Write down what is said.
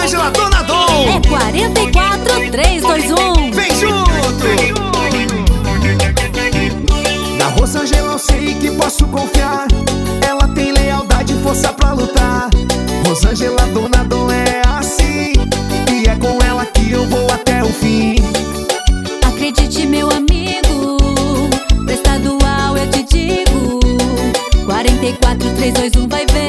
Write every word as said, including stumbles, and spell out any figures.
Rosângela Donadon. É quarenta e quatro, três, dois, um. Vem junto! Na Rosângela eu sei que posso confiar. Ela tem lealdade e força pra lutar. Rosângela Donadon é assim, e é com ela que eu vou até o fim. Acredite, meu amigo, pra estadual eu te digo, quarenta e quatro, três, dois, um, vai ver.